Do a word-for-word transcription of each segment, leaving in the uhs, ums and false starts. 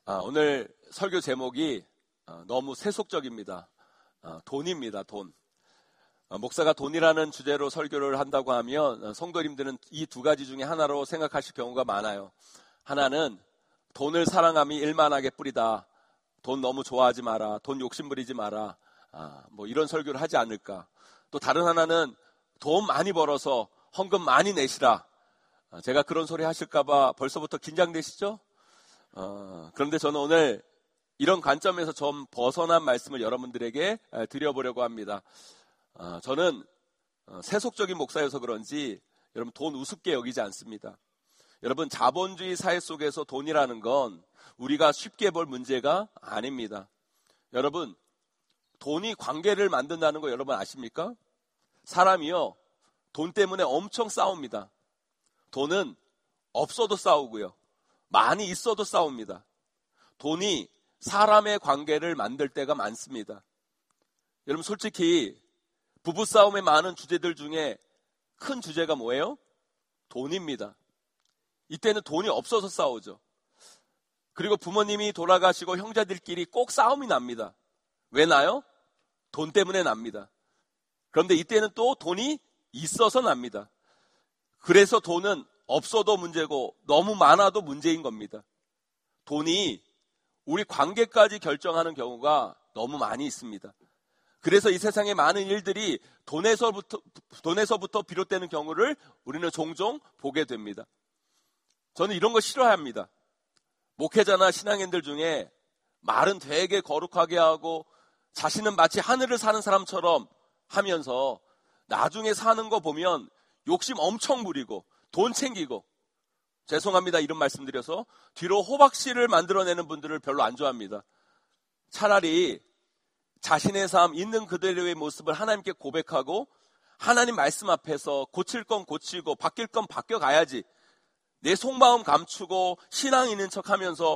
아, 오늘 설교 제목이 아, 너무 세속적입니다. 아, 돈입니다. 돈. 아, 목사가 돈이라는 주제로 설교를 한다고 하면 아, 성도님들은 이 두 가지 중에 하나로 생각하실 경우가 많아요. 하나는 돈을 사랑함이 일만하게 뿌리다. 돈 너무 좋아하지 마라. 돈 욕심 부리지 마라. 아, 뭐 이런 설교를 하지 않을까. 또 다른 하나는 돈 많이 벌어서 헌금 많이 내시라. 아, 제가 그런 소리 하실까봐 벌써부터 긴장되시죠? 어, 그런데 저는 오늘 이런 관점에서 좀 벗어난 말씀을 여러분들에게 드려보려고 합니다. 어, 저는 세속적인 목사여서 그런지 여러분 돈 우습게 여기지 않습니다. 여러분 자본주의 사회 속에서 돈이라는 건 우리가 쉽게 볼 문제가 아닙니다. 여러분 돈이 관계를 만든다는 거 여러분 아십니까? 사람이요 돈 때문에 엄청 싸웁니다. 돈은 없어도 싸우고요. 많이 있어도 싸웁니다. 돈이 사람의 관계를 만들 때가 많습니다. 여러분 솔직히 부부싸움의 많은 주제들 중에 큰 주제가 뭐예요? 돈입니다. 이때는 돈이 없어서 싸우죠. 그리고 부모님이 돌아가시고 형제들끼리 꼭 싸움이 납니다. 왜 나요? 돈 때문에 납니다. 그런데 이때는 또 돈이 있어서 납니다. 그래서 돈은 없어도 문제고 너무 많아도 문제인 겁니다. 돈이 우리 관계까지 결정하는 경우가 너무 많이 있습니다. 그래서 이 세상의 많은 일들이 돈에서부터, 돈에서부터 비롯되는 경우를 우리는 종종 보게 됩니다. 저는 이런 거 싫어합니다. 목회자나 신앙인들 중에 말은 되게 거룩하게 하고 자신은 마치 하늘을 사는 사람처럼 하면서 나중에 사는 거 보면 욕심 엄청 부리고 돈 챙기고, 죄송합니다 이런 말씀 드려서 뒤로 호박씨를 만들어내는 분들을 별로 안 좋아합니다. 차라리 자신의 삶 있는 그대로의 모습을 하나님께 고백하고 하나님 말씀 앞에서 고칠 건 고치고 바뀔 건 바뀌어가야지, 내 속마음 감추고 신앙 있는 척하면서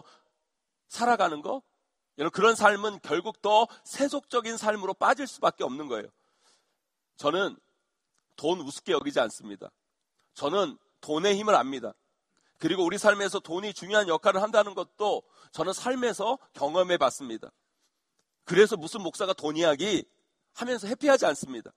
살아가는 거, 여러분 그런 삶은 결국 더 세속적인 삶으로 빠질 수밖에 없는 거예요. 저는 돈 우습게 여기지 않습니다. 저는 돈의 힘을 압니다. 그리고 우리 삶에서 돈이 중요한 역할을 한다는 것도 저는 삶에서 경험해 봤습니다. 그래서 무슨 목사가 돈 이야기 하면서 해피하지 않습니다.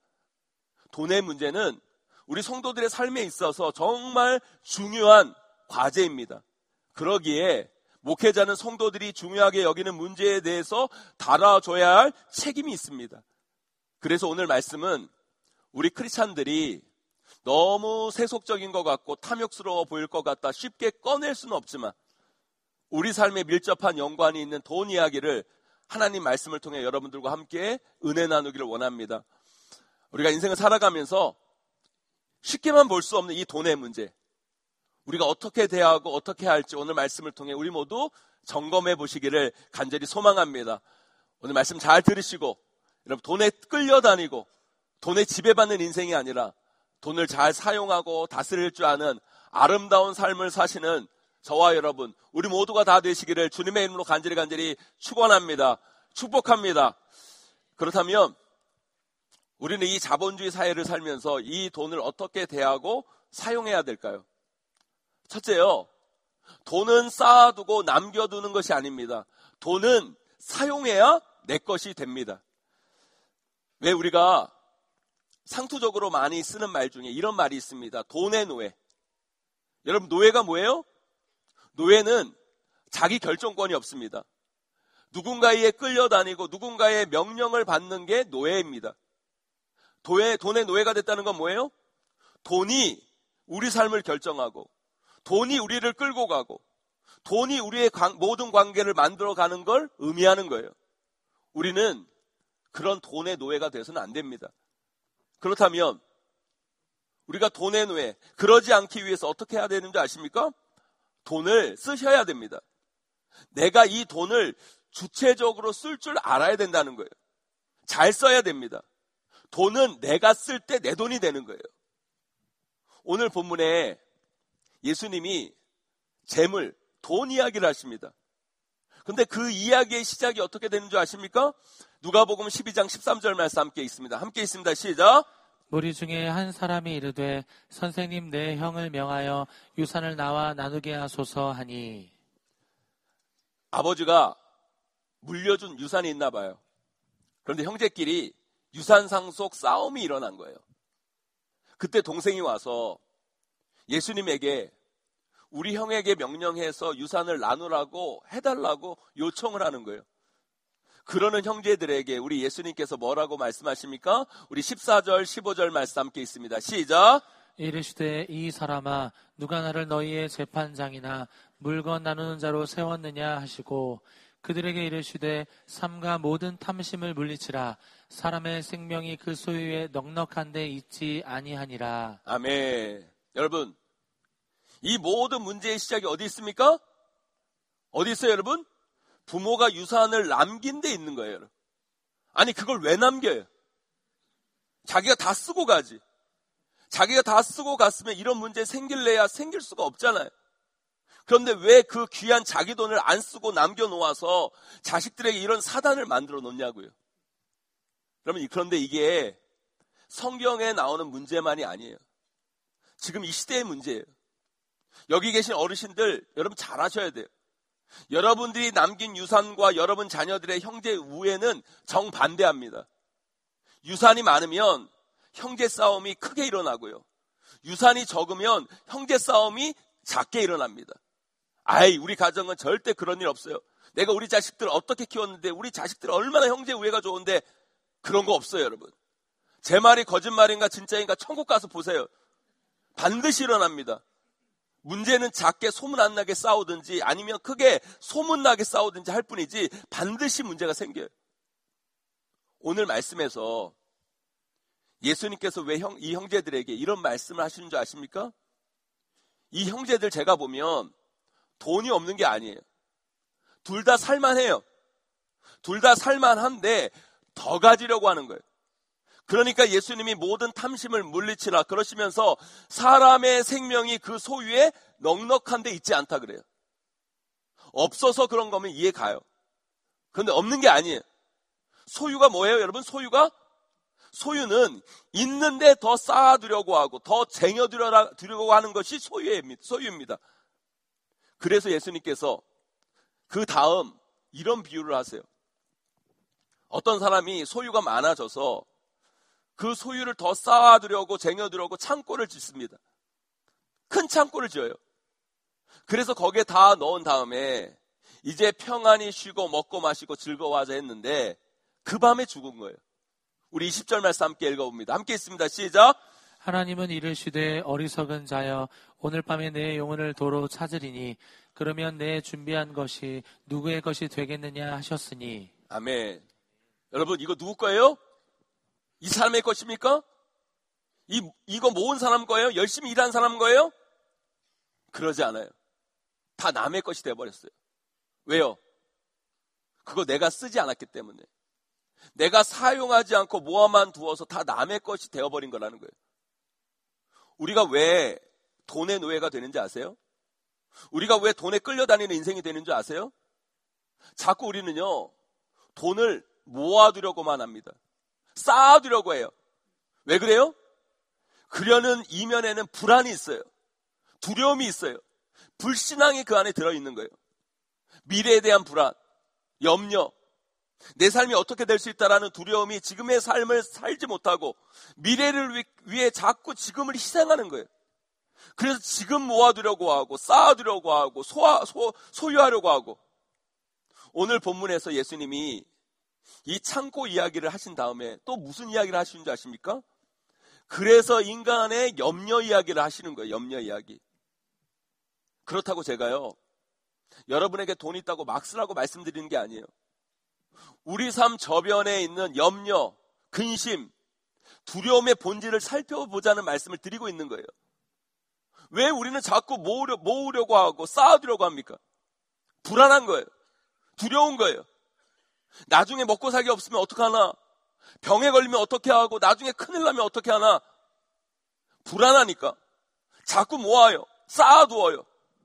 돈의 문제는 우리 성도들의 삶에 있어서 정말 중요한 과제입니다. 그러기에 목회자는 성도들이 중요하게 여기는 문제에 대해서 다뤄줘야 할 책임이 있습니다. 그래서 오늘 말씀은 우리 크리스찬들이 너무 세속적인 것 같고 탐욕스러워 보일 것 같다 쉽게 꺼낼 수는 없지만 우리 삶에 밀접한 연관이 있는 돈 이야기를 하나님 말씀을 통해 여러분들과 함께 은혜 나누기를 원합니다. 우리가 인생을 살아가면서 쉽게만 볼 수 없는 이 돈의 문제, 우리가 어떻게 대하고 어떻게 할지 오늘 말씀을 통해 우리 모두 점검해 보시기를 간절히 소망합니다. 오늘 말씀 잘 들으시고 여러분 돈에 끌려다니고 돈에 지배받는 인생이 아니라 돈을 잘 사용하고 다스릴 줄 아는 아름다운 삶을 사시는 저와 여러분, 우리 모두가 다 되시기를 주님의 이름으로 간절히 간절히 축원합니다. 축복합니다. 그렇다면 우리는 이 자본주의 사회를 살면서 이 돈을 어떻게 대하고 사용해야 될까요? 첫째요, 돈은 쌓아두고 남겨두는 것이 아닙니다. 돈은 사용해야 내 것이 됩니다. 왜 우리가 상투적으로 많이 쓰는 말 중에 이런 말이 있습니다. 돈의 노예. 여러분 노예가 뭐예요? 노예는 자기 결정권이 없습니다. 누군가에 끌려다니고 누군가의 명령을 받는 게 노예입니다. 도에, 돈의 노예가 됐다는 건 뭐예요? 돈이 우리 삶을 결정하고 돈이 우리를 끌고 가고 돈이 우리의 관, 모든 관계를 만들어가는 걸 의미하는 거예요. 우리는 그런 돈의 노예가 돼서는 안 됩니다. 그렇다면 우리가 돈의 노예, 그러지 않기 위해서 어떻게 해야 되는지 아십니까? 돈을 쓰셔야 됩니다. 내가 이 돈을 주체적으로 쓸 줄 알아야 된다는 거예요. 잘 써야 됩니다. 돈은 내가 쓸 때 내 돈이 되는 거예요. 오늘 본문에 예수님이 재물, 돈 이야기를 하십니다. 근데 그 이야기의 시작이 어떻게 되는 줄 아십니까? 누가복음 십이 장 십삼 절 말씀 함께 있습니다. 함께 있습니다. 시작. 무리 중에 한 사람이 이르되 선생님 내 형을 명하여 유산을 나와 나누게 하소서 하니. 아버지가 물려준 유산이 있나 봐요. 그런데 형제끼리 유산 상속 싸움이 일어난 거예요. 그때 동생이 와서 예수님에게 우리 형에게 명령해서 유산을 나누라고 해달라고 요청을 하는 거예요. 그러는 형제들에게 우리 예수님께서 뭐라고 말씀하십니까? 우리 십사 절, 십오 절 말씀 함께 있습니다. 시작! 이르시되 이 사람아 누가 나를 너희의 재판장이나 물건 나누는 자로 세웠느냐 하시고 그들에게 이르시되 삼가 모든 탐심을 물리치라. 사람의 생명이 그 소유에 넉넉한 데 있지 아니하니라. 아멘. 여러분, 이 모든 문제의 시작이 어디 있습니까? 어디 있어요, 여러분? 부모가 유산을 남긴 데 있는 거예요. 여러분. 아니, 그걸 왜 남겨요? 자기가 다 쓰고 가지. 자기가 다 쓰고 갔으면 이런 문제 생길래야 생길 수가 없잖아요. 그런데 왜 그 귀한 자기 돈을 안 쓰고 남겨놓아서 자식들에게 이런 사단을 만들어 놓냐고요. 그러면 그런데 이게 성경에 나오는 문제만이 아니에요. 지금 이 시대의 문제예요. 여기 계신 어르신들 여러분 잘 아셔야 돼요. 여러분들이 남긴 유산과 여러분 자녀들의 형제 우애는 정반대합니다. 유산이 많으면 형제 싸움이 크게 일어나고요. 유산이 적으면 형제 싸움이 작게 일어납니다. 아이, 우리 가정은 절대 그런 일 없어요. 내가 우리 자식들 어떻게 키웠는데 우리 자식들 얼마나 형제 우애가 좋은데 그런 거 없어요, 여러분. 제 말이 거짓말인가 진짜인가 천국 가서 보세요. 반드시 일어납니다. 문제는 작게 소문 안 나게 싸우든지 아니면 크게 소문 나게 싸우든지 할 뿐이지 반드시 문제가 생겨요. 오늘 말씀에서 예수님께서 왜 형, 이 형제들에게 이런 말씀을 하시는 줄 아십니까? 이 형제들 제가 보면 돈이 없는 게 아니에요. 둘 다 살만해요. 둘 다 살만한데 더 가지려고 하는 거예요. 그러니까 예수님이 모든 탐심을 물리치라 그러시면서 사람의 생명이 그 소유에 넉넉한 데 있지 않다 그래요. 없어서 그런 거면 이해 가요. 그런데 없는 게 아니에요. 소유가 뭐예요, 여러분? 소유가? 소유는 있는데 더 쌓아두려고 하고 더 쟁여두려고 하는 것이 소유입니다. 소유입니다. 그래서 예수님께서 그 다음 이런 비유를 하세요. 어떤 사람이 소유가 많아져서 그 소유를 더 쌓아두려고 쟁여두려고 창고를 짓습니다. 큰 창고를 지어요. 그래서 거기에 다 넣은 다음에 이제 평안히 쉬고 먹고 마시고 즐거워하자 했는데 그 밤에 죽은 거예요. 우리 이십 절 말씀 함께 읽어봅니다. 함께 있습니다. 시작! 하나님은 이르시되 어리석은 자여 오늘 밤에 내 영혼을 도로 찾으리니 그러면 내 준비한 것이 누구의 것이 되겠느냐 하셨으니. 아멘. 여러분 이거 누구 거예요? 이 사람의 것입니까? 이, 이거 모은 사람 거예요? 열심히 일한 사람 거예요? 그러지 않아요. 다 남의 것이 되어버렸어요. 왜요? 그거 내가 쓰지 않았기 때문에. 내가 사용하지 않고 모아만 두어서 다 남의 것이 되어버린 거라는 거예요. 우리가 왜 돈의 노예가 되는지 아세요? 우리가 왜 돈에 끌려다니는 인생이 되는 줄 아세요? 자꾸 우리는요, 돈을 모아두려고만 합니다. 쌓아두려고 해요. 왜 그래요? 그러는 이면에는 불안이 있어요. 두려움이 있어요. 불신앙이 그 안에 들어있는 거예요. 미래에 대한 불안, 염려, 내 삶이 어떻게 될 수 있다라는 두려움이 지금의 삶을 살지 못하고 미래를 위해 자꾸 지금을 희생하는 거예요. 그래서 지금 모아두려고 하고 쌓아두려고 하고 소화, 소, 소유하려고 하고. 오늘 본문에서 예수님이 이 창고 이야기를 하신 다음에 또 무슨 이야기를 하시는지 아십니까? 그래서 인간의 염려 이야기를 하시는 거예요. 염려 이야기. 그렇다고 제가요, 여러분에게 돈 있다고 막 쓰라고 말씀드리는 게 아니에요. 우리 삶 저변에 있는 염려, 근심, 두려움의 본질을 살펴보자는 말씀을 드리고 있는 거예요. 왜 우리는 자꾸 모으려, 모으려고 하고 쌓아두려고 합니까? 불안한 거예요. 두려운 거예요. 나중에 먹고 살기 없으면 어떡하나? 병에 걸리면 어떻게 하고 나중에 큰일 나면 어떻게 하나? 불안하니까 자꾸 모아요. 쌓아두어요.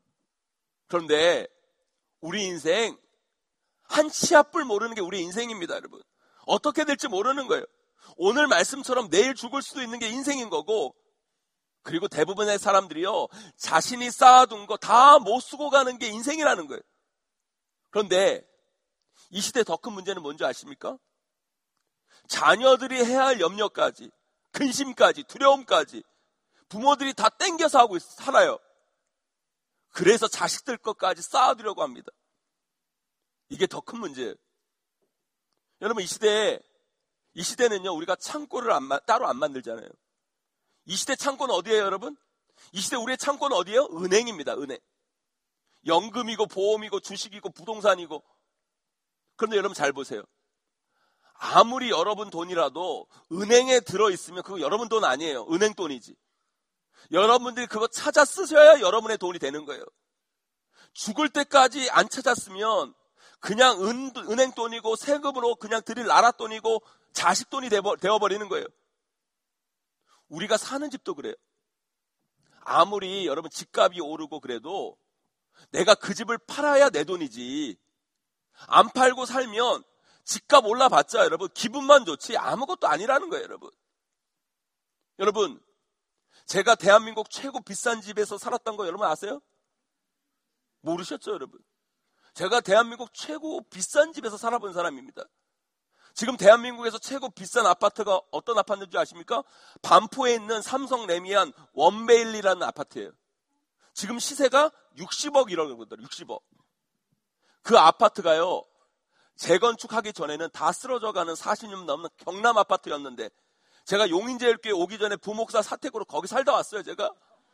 그런데 우리 인생 한 치 앞을 모르는 게 우리 인생입니다, 여러분. 어떻게 될지 모르는 거예요. 오늘 말씀처럼 내일 죽을 수도 있는 게 인생인 거고, 그리고 대부분의 사람들이요, 자신이 쌓아둔 거 다 못 쓰고 가는 게 인생이라는 거예요. 그런데 이 시대의 더 큰 문제는 뭔지 아십니까? 자녀들이 해야 할 염려까지, 근심까지, 두려움까지 부모들이 다 땡겨서 하고 있, 살아요. 그래서 자식들 것까지 쌓아두려고 합니다. 이게 더 큰 문제예요. 여러분, 이 시대에 이 시대는요, 우리가 창고를 안, 따로 안 만들잖아요. 이 시대 창고는 어디예요, 여러분? 이 시대 우리의 창고는 어디예요? 은행입니다. 은행. 연금이고 보험이고 주식이고 부동산이고. 그런데 여러분 잘 보세요. 아무리 여러분 돈이라도 은행에 들어있으면 그거 여러분 돈 아니에요. 은행 돈이지. 여러분들이 그거 찾아 쓰셔야 여러분의 돈이 되는 거예요. 죽을 때까지 안 찾았으면 그냥 은, 은행 돈이고 세금으로 그냥 드릴 나라 돈이고 자식 돈이 되어버리는 거예요. 우리가 사는 집도 그래요. 아무리 여러분 집값이 오르고 그래도 내가 그 집을 팔아야 내 돈이지. 안 팔고 살면 집값 올라봤자 여러분 기분만 좋지 아무것도 아니라는 거예요. 여러분. 여러분, 제가 대한민국 최고 비싼 집에서 살았던 거 여러분 아세요? 모르셨죠, 여러분? 제가 대한민국 최고 비싼 집에서 살아본 사람입니다. 지금 대한민국에서 최고 비싼 아파트가 어떤 아파트인지 아십니까? 반포에 있는 삼성 레미안 원베일리라는 아파트예요. 지금 시세가 육십억이라고 그러더라고요. 육십억. 그 아파트가요, 재건축하기 전에는 다 쓰러져가는 사십 년 넘는 경남 아파트였는데 제가 용인제일교회 오기 전에 부목사 사택으로 거기 살다 왔어요, 제가.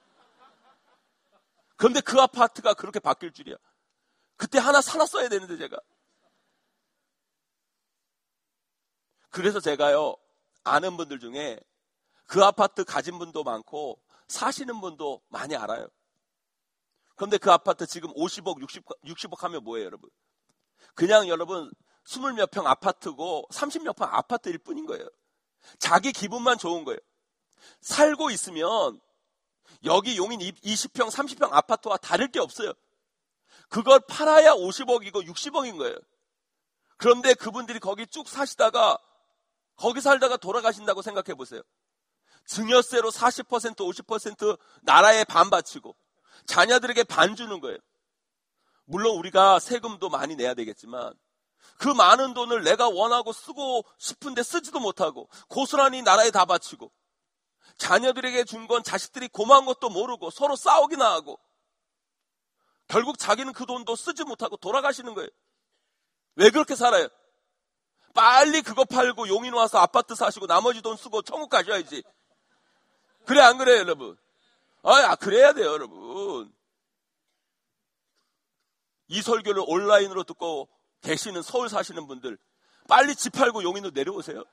그런데 그 아파트가 그렇게 바뀔 줄이야. 그때 하나 사놨어야 되는데 제가. 그래서 제가요, 아는 분들 중에 그 아파트 가진 분도 많고 사시는 분도 많이 알아요. 그런데 그 아파트 지금 오십억, 육십, 육십억 하면 뭐예요, 여러분? 그냥 여러분 스물 몇 평 아파트고 삼십 몇 평 아파트일 뿐인 거예요. 자기 기분만 좋은 거예요. 살고 있으면 여기 용인 이십 평, 삼십 평 아파트와 다를 게 없어요. 그걸 팔아야 오십억이고 육십억인 거예요. 그런데 그분들이 거기 쭉 사시다가 거기 살다가 돌아가신다고 생각해 보세요. 증여세로 사십 퍼센트, 오십 퍼센트 나라에 반 바치고 자녀들에게 반 주는 거예요. 물론 우리가 세금도 많이 내야 되겠지만 그 많은 돈을 내가 원하고 쓰고 싶은데 쓰지도 못하고 고스란히 나라에 다 바치고 자녀들에게 준 건 자식들이 고마운 것도 모르고 서로 싸우기나 하고 결국 자기는 그 돈도 쓰지 못하고 돌아가시는 거예요. 왜 그렇게 살아요? 빨리 그거 팔고 용인 와서 아파트 사시고 나머지 돈 쓰고 천국 가셔야지. 그래 안 그래요, 여러분? 아, 그래야 돼요, 여러분. 이 설교를 온라인으로 듣고 계시는 서울 사시는 분들 빨리 집 팔고 용인으로 내려오세요.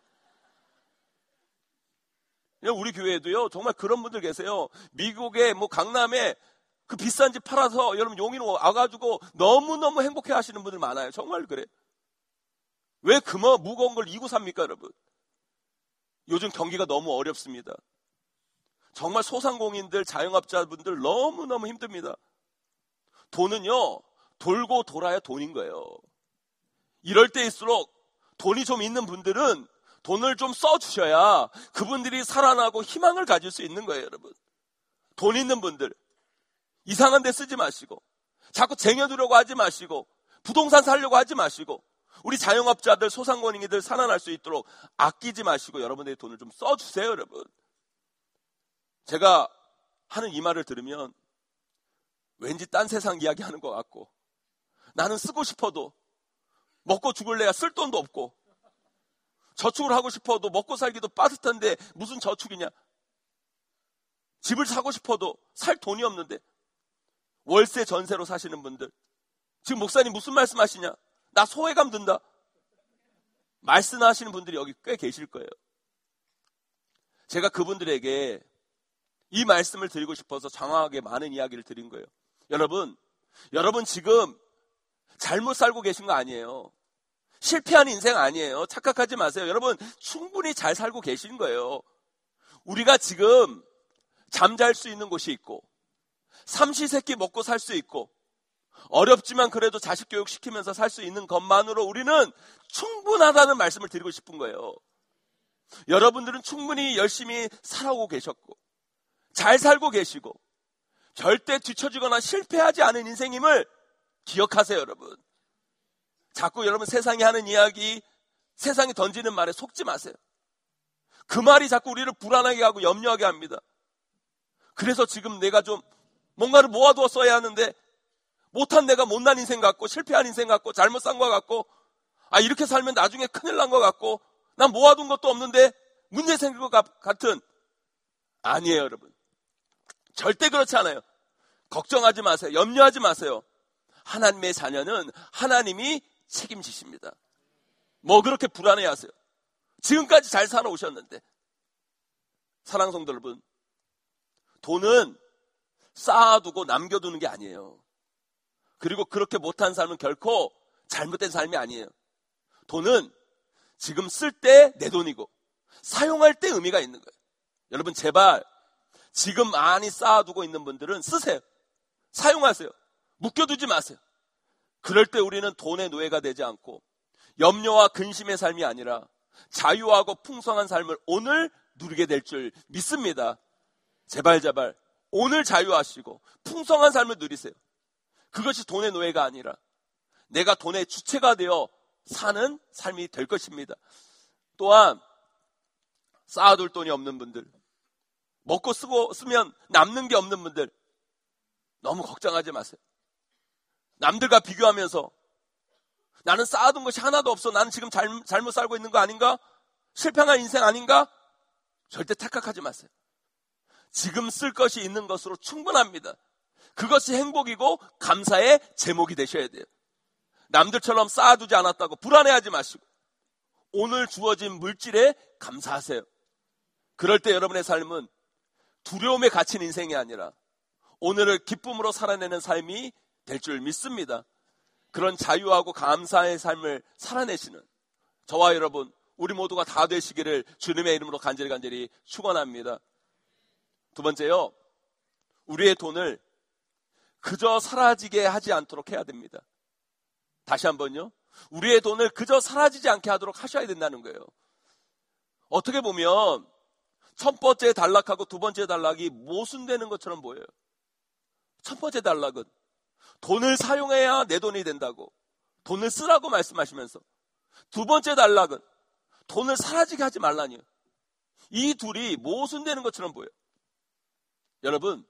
우리 교회에도요 정말 그런 분들 계세요. 미국에 뭐 강남에 그 비싼 집 팔아서 여러분 용인 와가지고 너무너무 행복해 하시는 분들 많아요. 정말 그래. 왜 그 뭐 무거운 걸 이고 삽니까, 여러분? 요즘 경기가 너무 어렵습니다. 정말 소상공인들, 자영업자분들 너무너무 힘듭니다. 돈은요 돌고 돌아야 돈인 거예요. 이럴 때일수록 돈이 좀 있는 분들은 돈을 좀 써주셔야 그분들이 살아나고 희망을 가질 수 있는 거예요, 여러분. 돈 있는 분들 이상한 데 쓰지 마시고 자꾸 쟁여두려고 하지 마시고 부동산 사려고 하지 마시고 우리 자영업자들, 소상공인들 살아날 수 있도록 아끼지 마시고 여러분들의 돈을 좀 써주세요, 여러분. 제가 하는 이 말을 들으면 왠지 딴 세상 이야기 하는 것 같고 나는 쓰고 싶어도 먹고 죽을래야 쓸 돈도 없고 저축을 하고 싶어도 먹고 살기도 빠듯한데 무슨 저축이냐. 집을 사고 싶어도 살 돈이 없는데 월세 전세로 사시는 분들 지금 목사님 무슨 말씀하시냐. 나 소외감 든다. 말씀하시는 분들이 여기 꽤 계실 거예요. 제가 그분들에게 이 말씀을 드리고 싶어서 장황하게 많은 이야기를 드린 거예요. 여러분, 여러분 지금 잘못 살고 계신 거 아니에요. 실패한 인생 아니에요. 착각하지 마세요. 여러분 충분히 잘 살고 계신 거예요. 우리가 지금 잠잘 수 있는 곳이 있고 삼시세끼 먹고 살 수 있고 어렵지만 그래도 자식 교육 시키면서 살 수 있는 것만으로 우리는 충분하다는 말씀을 드리고 싶은 거예요. 여러분들은 충분히 열심히 살아오고 계셨고 잘 살고 계시고 절대 뒤처지거나 실패하지 않은 인생임을 기억하세요, 여러분. 자꾸 여러분 세상이 하는 이야기, 세상이 던지는 말에 속지 마세요. 그 말이 자꾸 우리를 불안하게 하고 염려하게 합니다. 그래서 지금 내가 좀 뭔가를 모아두었어야 하는데 못한 내가 못난 인생 같고 실패한 인생 같고 잘못 산 것 같고 아 이렇게 살면 나중에 큰일 난 것 같고 난 모아둔 것도 없는데 문제 생길 것 같은, 아니에요 여러분. 절대 그렇지 않아요. 걱정하지 마세요. 염려하지 마세요. 하나님의 자녀는 하나님이 책임지십니다. 뭐 그렇게 불안해하세요. 지금까지 잘 살아오셨는데. 사랑하는 성도 여러분, 돈은 쌓아두고 남겨두는 게 아니에요. 그리고 그렇게 못한 삶은 결코 잘못된 삶이 아니에요. 돈은 지금 쓸 때 내 돈이고 사용할 때 의미가 있는 거예요. 여러분 제발 지금 많이 쌓아두고 있는 분들은 쓰세요. 사용하세요. 묶여두지 마세요. 그럴 때 우리는 돈의 노예가 되지 않고 염려와 근심의 삶이 아니라 자유하고 풍성한 삶을 오늘 누리게 될 줄 믿습니다. 제발 제발 오늘 자유하시고 풍성한 삶을 누리세요. 그것이 돈의 노예가 아니라 내가 돈의 주체가 되어 사는 삶이 될 것입니다. 또한 쌓아둘 돈이 없는 분들, 먹고 쓰고 쓰면 남는 게 없는 분들 너무 걱정하지 마세요. 남들과 비교하면서 나는 쌓아둔 것이 하나도 없어, 나는 지금 잘, 잘못 살고 있는 거 아닌가? 실패한 인생 아닌가? 절대 착각하지 마세요. 지금 쓸 것이 있는 것으로 충분합니다. 그것이 행복이고 감사의 제목이 되셔야 돼요. 남들처럼 쌓아두지 않았다고 불안해하지 마시고 오늘 주어진 물질에 감사하세요. 그럴 때 여러분의 삶은 두려움에 갇힌 인생이 아니라 오늘을 기쁨으로 살아내는 삶이 될 줄 믿습니다. 그런 자유하고 감사의 삶을 살아내시는 저와 여러분, 우리 모두가 다 되시기를 주님의 이름으로 간절히 간절히 축원합니다. 두 번째요, 우리의 돈을 그저 사라지게 하지 않도록 해야 됩니다. 다시 한번요, 우리의 돈을 그저 사라지지 않게 하도록 하셔야 된다는 거예요. 어떻게 보면 첫 번째 단락하고 두 번째 단락이 모순되는 것처럼 보여요. 첫 번째 단락은 돈을 사용해야 내 돈이 된다고, 돈을 쓰라고 말씀하시면서, 두 번째 단락은 돈을 사라지게 하지 말라니요. 이 둘이 모순되는 것처럼 보여요. 여러분,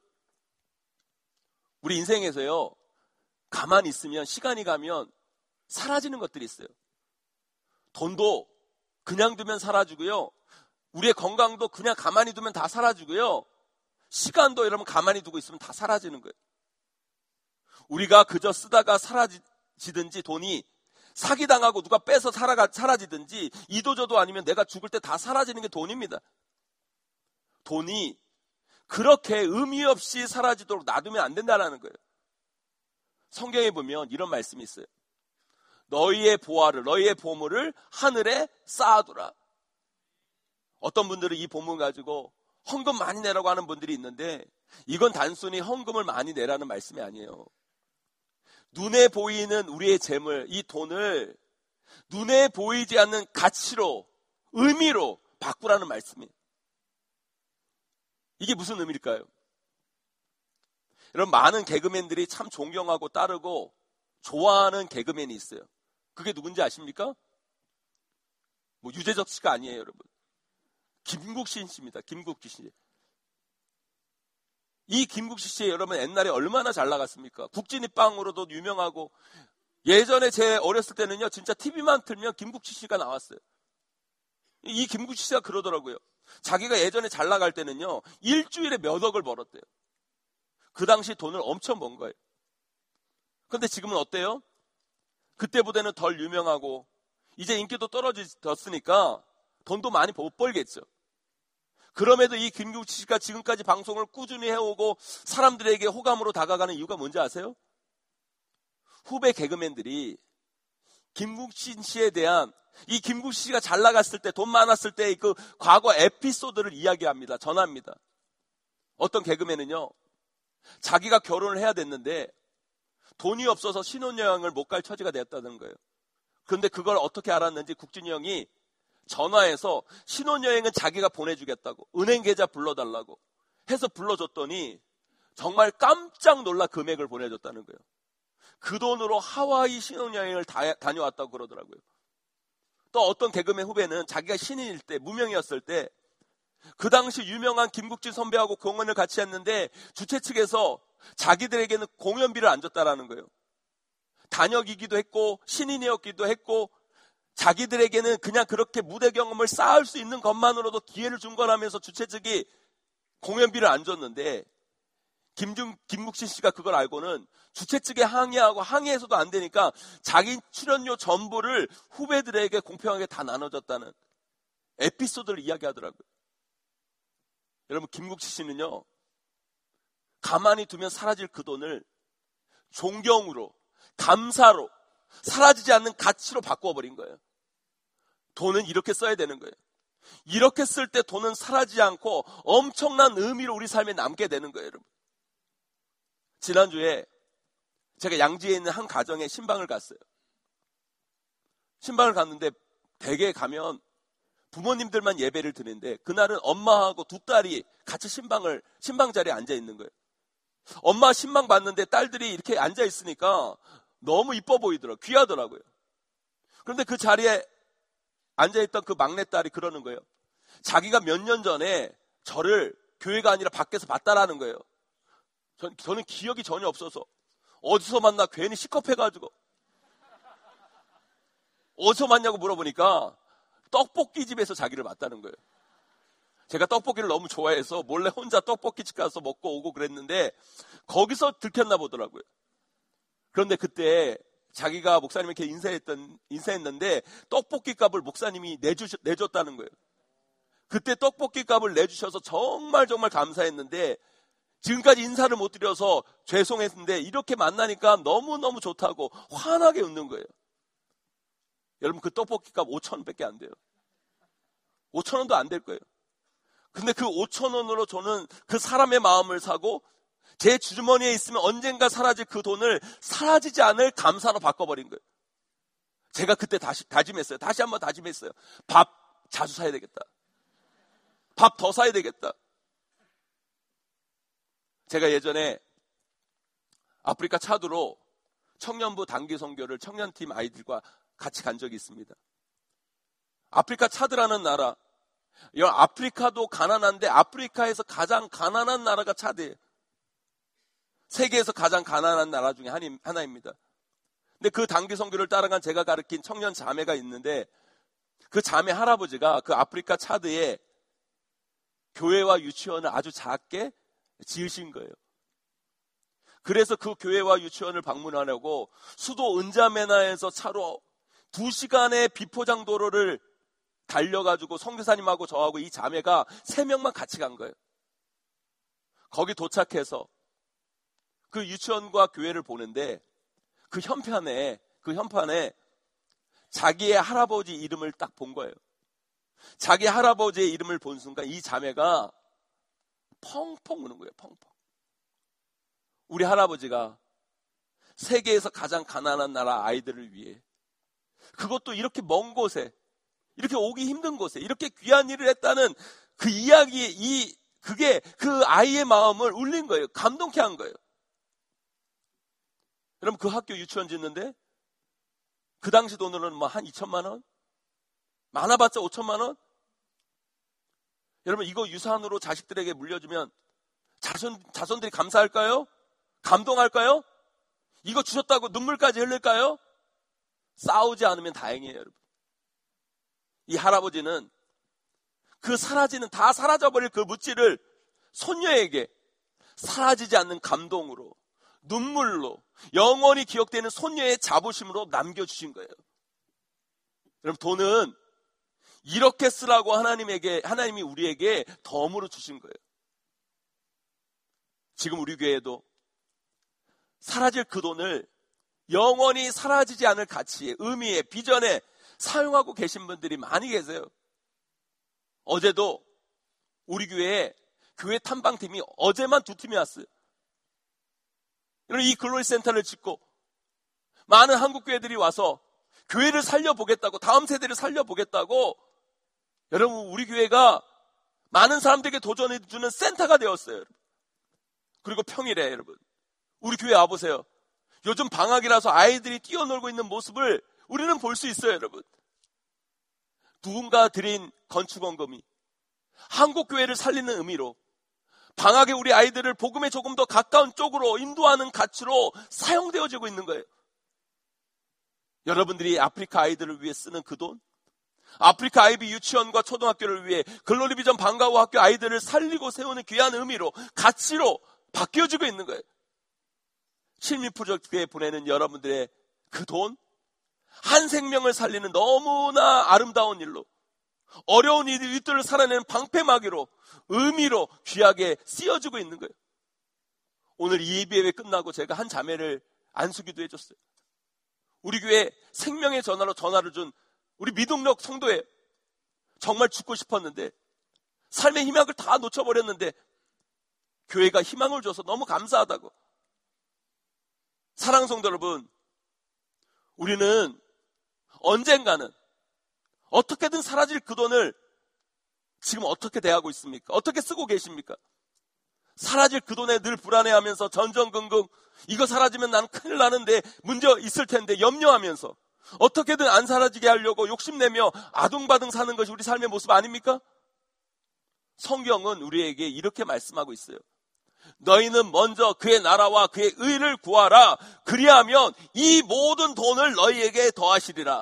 우리 인생에서요, 가만히 있으면 시간이 가면 사라지는 것들이 있어요. 돈도 그냥 두면 사라지고요, 우리의 건강도 그냥 가만히 두면 다 사라지고요, 시간도 여러분 가만히 두고 있으면 다 사라지는 거예요. 우리가 그저 쓰다가 사라지든지, 돈이 사기당하고 누가 빼서 살아가, 사라지든지, 이도저도 아니면 내가 죽을 때 다 사라지는 게 돈입니다. 돈이 그렇게 의미 없이 사라지도록 놔두면 안 된다는 거예요. 성경에 보면 이런 말씀이 있어요. 너희의 보화를, 너희의 보물을 하늘에 쌓아두라. 어떤 분들은 이 보물 가지고 헌금 많이 내라고 하는 분들이 있는데, 이건 단순히 헌금을 많이 내라는 말씀이 아니에요. 눈에 보이는 우리의 재물, 이 돈을 눈에 보이지 않는 가치로, 의미로 바꾸라는 말씀이에요. 이게 무슨 의미일까요? 여러분, 많은 개그맨들이 참 존경하고 따르고 좋아하는 개그맨이 있어요. 그게 누군지 아십니까? 뭐 유재석 씨가 아니에요, 여러분. 김국신 씨입니다. 김국신 씨. 이 김국신 씨 여러분 옛날에 얼마나 잘 나갔습니까? 국진이 빵으로도 유명하고, 예전에 제 어렸을 때는요, 진짜 티비만 틀면 김국신 씨가 나왔어요. 이 김국신 씨가 그러더라고요. 자기가 예전에 잘 나갈 때는요, 일주일에 몇 억을 벌었대요. 그 당시 돈을 엄청 번 거예요. 그런데 지금은 어때요? 그때보다는 덜 유명하고 이제 인기도 떨어졌으니까 돈도 많이 못 벌겠죠. 그럼에도 이 김국신 씨가 지금까지 방송을 꾸준히 해오고 사람들에게 호감으로 다가가는 이유가 뭔지 아세요? 후배 개그맨들이 김국신 씨에 대한, 이 김국신 씨가 잘 나갔을 때, 돈 많았을 때 그 과거 에피소드를 이야기합니다. 전합니다. 어떤 개그맨은요, 자기가 결혼을 해야 됐는데 돈이 없어서 신혼여행을 못 갈 처지가 됐다는 거예요. 그런데 그걸 어떻게 알았는지 국진이 형이 전화해서 신혼여행은 자기가 보내주겠다고, 은행 계좌 불러달라고 해서 불러줬더니 정말 깜짝 놀라 금액을 보내줬다는 거예요. 그 돈으로 하와이 신혼여행을 다, 다녀왔다고 그러더라고요. 또 어떤 개그맨 후배는 자기가 신인일 때, 무명이었을 때 그 당시 유명한 김국진 선배하고 공연을 같이 했는데 주최 측에서 자기들에게는 공연비를 안 줬다라는 거예요. 단역이기도 했고 신인이었기도 했고 자기들에게는 그냥 그렇게 무대 경험을 쌓을 수 있는 것만으로도 기회를 준 거라면서 주최 측이 공연비를 안 줬는데 김중, 김국진 씨가 그걸 알고는 주최 측에 항의하고 항의해서도 안 되니까 자기 출연료 전부를 후배들에게 공평하게 다 나눠줬다는 에피소드를 이야기하더라고요. 여러분, 김국진 씨는요, 가만히 두면 사라질 그 돈을 존경으로, 감사로, 사라지지 않는 가치로 바꿔버린 거예요. 돈은 이렇게 써야 되는 거예요. 이렇게 쓸 때 돈은 사라지지 않고 엄청난 의미로 우리 삶에 남게 되는 거예요, 여러분. 지난주에 제가 양지에 있는 한 가정에 신방을 갔어요. 신방을 갔는데 댁에 가면 부모님들만 예배를 드리는데 그날은 엄마하고 두 딸이 같이 신방을 신방 자리에 앉아 있는 거예요. 엄마 신방 봤는데 딸들이 이렇게 앉아 있으니까 너무 이뻐 보이더라고요. 귀하더라고요. 그런데 그 자리에 앉아 있던 그 막내딸이 그러는 거예요. 자기가 몇 년 전에 저를 교회가 아니라 밖에서 봤다라는 거예요. 전, 저는 기억이 전혀 없어서 어디서 만나 괜히 시겁해가지고 어디서 만나냐고 물어보니까 떡볶이 집에서 자기를 봤다는 거예요. 제가 떡볶이를 너무 좋아해서 몰래 혼자 떡볶이집 가서 먹고 오고 그랬는데 거기서 들켰나 보더라고요. 그런데 그때 자기가 목사님에게 인사했던, 인사했는데 떡볶이 값을 목사님이 내주셔, 내줬다는 거예요. 그때 떡볶이 값을 내주셔서 정말 정말 감사했는데 지금까지 인사를 못 드려서 죄송했는데 이렇게 만나니까 너무너무 좋다고 환하게 웃는 거예요. 여러분, 그 떡볶이 값 오천 원밖에 안 돼요. 오천 원도 안 될 거예요. 근데 그 오천 원으로 저는 그 사람의 마음을 사고 제 주머니에 있으면 언젠가 사라질 그 돈을 사라지지 않을 감사로 바꿔버린 거예요. 제가 그때 다시 다짐했어요. 다시 한번 다짐했어요. 밥 자주 사야 되겠다. 밥 더 사야 되겠다. 제가 예전에 아프리카 차두로 청년부 단기 선교를 청년팀 아이들과 같이 간 적이 있습니다. 아프리카 차드라는 나라, 아프리카도 가난한데 아프리카에서 가장 가난한 나라가 차드예요. 세계에서 가장 가난한 나라 중에 하나입니다. 근데 그 단기 선교를 따라간 제가 가르친 청년 자매가 있는데 그 자매 할아버지가 그 아프리카 차드에 교회와 유치원을 아주 작게 지으신 거예요. 그래서 그 교회와 유치원을 방문하려고 수도 은자메나에서 차로 두 시간의 비포장 도로를 달려가지고 선교사님하고 저하고 이 자매가 세 명만 같이 간 거예요. 거기 도착해서 그 유치원과 교회를 보는데 그 현판에 그 현판에 자기의 할아버지 이름을 딱 본 거예요. 자기 할아버지의 이름을 본 순간 이 자매가 펑펑 우는 거예요. 펑펑. 우리 할아버지가 세계에서 가장 가난한 나라 아이들을 위해 그것도 이렇게 먼 곳에 이렇게 오기 힘든 곳에 이렇게 귀한 일을 했다는 그 이야기, 이 그게 그 아이의 마음을 울린 거예요. 감동케 한 거예요. 여러분, 그 학교 유치원 짓는데 그 당시 돈으로는 뭐 한 이천만 원? 많아봤자 오천만 원? 여러분, 이거 유산으로 자식들에게 물려주면 자손, 자손들이 감사할까요? 감동할까요? 이거 주셨다고 눈물까지 흘릴까요? 싸우지 않으면 다행이에요, 여러분. 이 할아버지는 그 사라지는, 다 사라져버릴 그 물질을 손녀에게 사라지지 않는 감동으로, 눈물로, 영원히 기억되는 손녀의 자부심으로 남겨주신 거예요. 여러분, 돈은 이렇게 쓰라고 하나님에게, 하나님이 우리에게 덤으로 주신 거예요. 지금 우리 교회에도 사라질 그 돈을 영원히 사라지지 않을 가치에, 의미에, 비전에 사용하고 계신 분들이 많이 계세요. 어제도 우리 교회에 교회 탐방팀이 어제만 두 팀이 왔어요. 이 글로리 센터를 짓고 많은 한국 교회들이 와서 교회를 살려보겠다고, 다음 세대를 살려보겠다고, 여러분, 우리 교회가 많은 사람들에게 도전해주는 센터가 되었어요. 여러분. 그리고 평일에 여러분, 우리 교회 와보세요. 요즘 방학이라서 아이들이 뛰어놀고 있는 모습을 우리는 볼 수 있어요, 여러분. 누군가 드린 건축원금이 한국교회를 살리는 의미로 방학에 우리 아이들을 복음에 조금 더 가까운 쪽으로 인도하는 가치로 사용되어지고 있는 거예요. 여러분들이 아프리카 아이들을 위해 쓰는 그 돈, 아프리카 아이비 유치원과 초등학교를 위해 글로리비전 방과후 학교 아이들을 살리고 세우는 귀한 의미로, 가치로 바뀌어지고 있는 거예요. 칠미 프로젝트에 보내는 여러분들의 그 돈, 한 생명을 살리는 너무나 아름다운 일로, 어려운 이들을 살아내는 방패막이로, 의미로 귀하게 쓰여지고 있는 거예요. 오늘 이 예배 끝나고 제가 한 자매를 안수기도 해줬어요. 우리 교회 생명의 전화로 전화를 준 우리 미동력 성도예요. 정말 죽고 싶었는데 삶의 희망을 다 놓쳐버렸는데 교회가 희망을 줘서 너무 감사하다고. 사랑하는 성도 여러분, 우리는 언젠가는 어떻게든 사라질 그 돈을 지금 어떻게 대하고 있습니까? 어떻게 쓰고 계십니까? 사라질 그 돈에 늘 불안해하면서 전전긍긍, 이거 사라지면 나는 큰일 나는데 문제 있을 텐데 염려하면서 어떻게든 안 사라지게 하려고 욕심내며 아둥바둥 사는 것이 우리 삶의 모습 아닙니까? 성경은 우리에게 이렇게 말씀하고 있어요. 너희는 먼저 그의 나라와 그의 의를 구하라. 그리하면 이 모든 돈을 너희에게 더하시리라.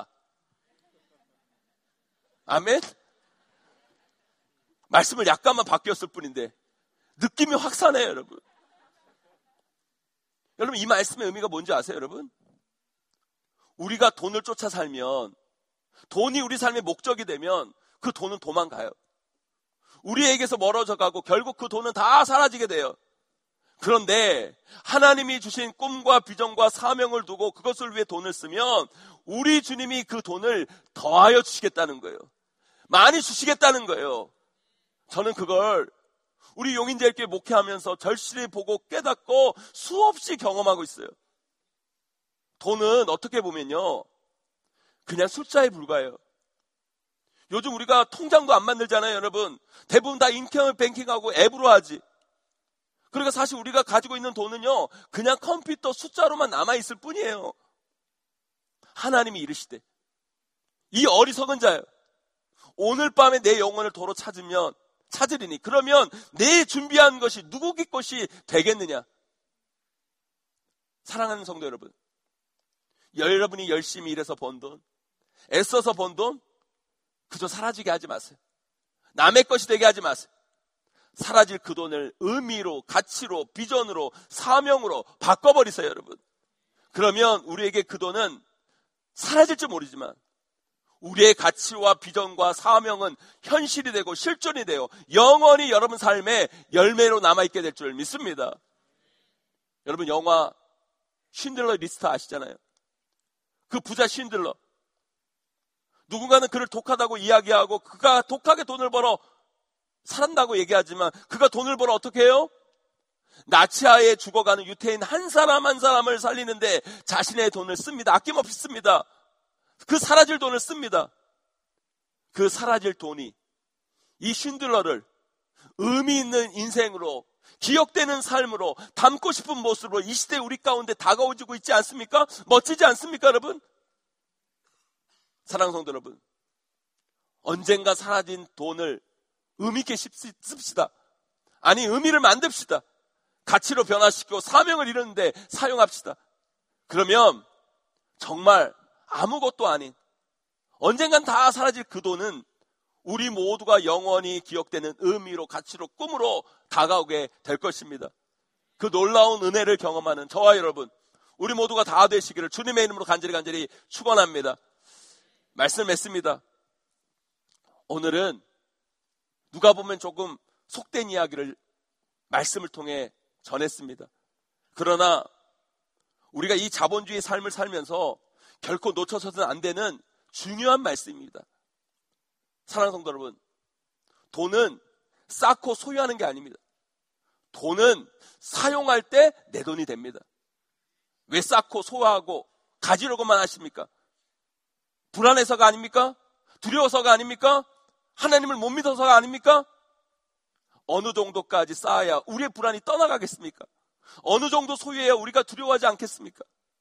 아멘? 말씀을 약간만 바뀌었을 뿐인데 느낌이 확 사네요, 여러분. 여러분, 이 말씀의 의미가 뭔지 아세요, 여러분? 우리가 돈을 쫓아 살면, 돈이 우리 삶의 목적이 되면 그 돈은 도망가요. 우리에게서 멀어져 가고 결국 그 돈은 다 사라지게 돼요. 그런데 하나님이 주신 꿈과 비전과 사명을 두고 그것을 위해 돈을 쓰면 우리 주님이 그 돈을 더하여 주시겠다는 거예요. 많이 주시겠다는 거예요. 저는 그걸 우리 용인제일교회 목회하면서 절실히 보고 깨닫고 수없이 경험하고 있어요. 돈은 어떻게 보면요, 그냥 숫자에 불과해요. 요즘 우리가 통장도 안 만들잖아요, 여러분. 대부분 다 인터넷 뱅킹하고 앱으로 하지. 그러니까 사실 우리가 가지고 있는 돈은요, 그냥 컴퓨터 숫자로만 남아있을 뿐이에요. 하나님이 이르시되, 이 어리석은 자요, 오늘 밤에 내 영혼을 도로 찾으면 찾으리니 그러면 내 준비한 것이 누구의 것이 되겠느냐. 사랑하는 성도 여러분, 여러분이 열심히 일해서 번 돈, 애써서 번 돈 그저 사라지게 하지 마세요. 남의 것이 되게 하지 마세요. 사라질 그 돈을 의미로, 가치로, 비전으로, 사명으로 바꿔버리세요, 여러분. 그러면 우리에게 그 돈은 사라질지 모르지만 우리의 가치와 비전과 사명은 현실이 되고 실존이 되어 영원히 여러분 삶의 열매로 남아있게 될 줄 믿습니다. 여러분, 영화 쉰들러 리스트 아시잖아요. 그 부자 쉰들러, 누군가는 그를 독하다고 이야기하고 그가 독하게 돈을 벌어 살았다고 얘기하지만 그가 돈을 벌어 어떻게 해요? 나치하에 죽어가는 유태인 한 사람 한 사람을 살리는데 자신의 돈을 씁니다. 아낌없이 씁니다. 그 사라질 돈을 씁니다. 그 사라질 돈이 이 쉰들러를 의미 있는 인생으로, 기억되는 삶으로, 닮고 싶은 모습으로 이 시대 우리 가운데 다가오지고 있지 않습니까? 멋지지 않습니까, 여러분? 사랑하는 성도 여러분, 언젠가 사라진 돈을 의미 있게 씁시다. 아니, 의미를 만듭시다. 가치로 변화시키고 사명을 이루는데 사용합시다. 그러면 정말 아무것도 아닌, 언젠간 다 사라질 그 돈은 우리 모두가 영원히 기억되는 의미로, 가치로, 꿈으로 다가오게 될 것입니다. 그 놀라운 은혜를 경험하는 저와 여러분, 우리 모두가 다 되시기를 주님의 이름으로 간절히 간절히 축원합니다. 말씀을 맺습니다. 오늘은 누가 보면 조금 속된 이야기를 말씀을 통해 전했습니다. 그러나 우리가 이 자본주의 삶을 살면서 결코 놓쳐서는 안 되는 중요한 말씀입니다. 사랑하는 성도 여러분, 돈은 쌓고 소유하는 게 아닙니다. 돈은 사용할 때 내 돈이 됩니다. 왜 쌓고 소유하고 가지려고만 하십니까? 불안해서가 아닙니까? 두려워서가 아닙니까? 하나님을 못 믿어서가 아닙니까? 어느 정도까지 쌓아야 우리의 불안이 떠나가겠습니까? 어느 정도 소유해야 우리가 두려워하지 않겠습니까?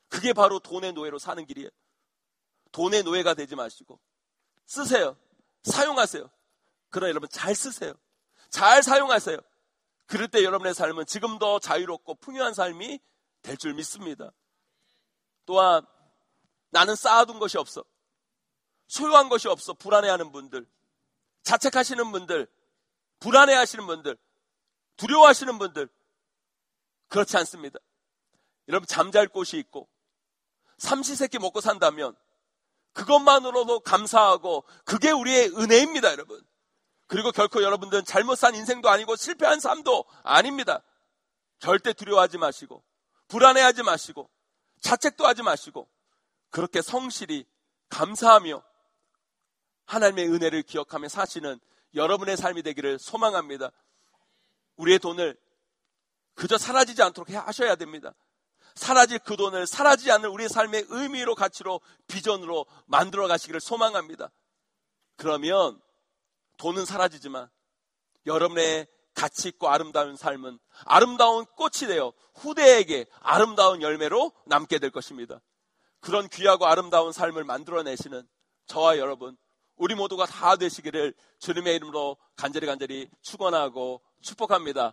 그게 바로 돈의 노예로 사는 길이에요. 돈의 노예가 되지 마시고 쓰세요. 사용하세요. 그러나 여러분 잘 쓰세요. 잘 사용하세요. 그럴 때 여러분의 삶은 지금 더 자유롭고 풍요한 삶이 될 줄 믿습니다. 또한 나는 쌓아둔 것이 없어, 소유한 것이 없어 불안해하는 분들, 자책하시는 분들, 불안해하시는 분들, 두려워하시는 분들, 그렇지 않습니다. 여러분 잠잘 곳이 있고 삼시세끼 먹고 산다면 그것만으로도 감사하고 그게 우리의 은혜입니다, 여러분. 그리고 결코 여러분들은 잘못 산 인생도 아니고 실패한 삶도 아닙니다. 절대 두려워하지 마시고 불안해하지 마시고 자책도 하지 마시고 그렇게 성실히 감사하며 하나님의 은혜를 기억하며 사시는 여러분의 삶이 되기를 소망합니다. 우리의 돈을 그저 사라지지 않도록 하셔야 됩니다. 사라질 그 돈을 사라지지 않는 우리의 삶의 의미로, 가치로, 비전으로 만들어 가시기를 소망합니다. 그러면 돈은 사라지지만 여러분의 가치 있고 아름다운 삶은 아름다운 꽃이 되어 후대에게 아름다운 열매로 남게 될 것입니다. 그런 귀하고 아름다운 삶을 만들어내시는 저와 여러분, 우리 모두가 다 되시기를 주님의 이름으로 간절히 간절히 축원하고 축복합니다.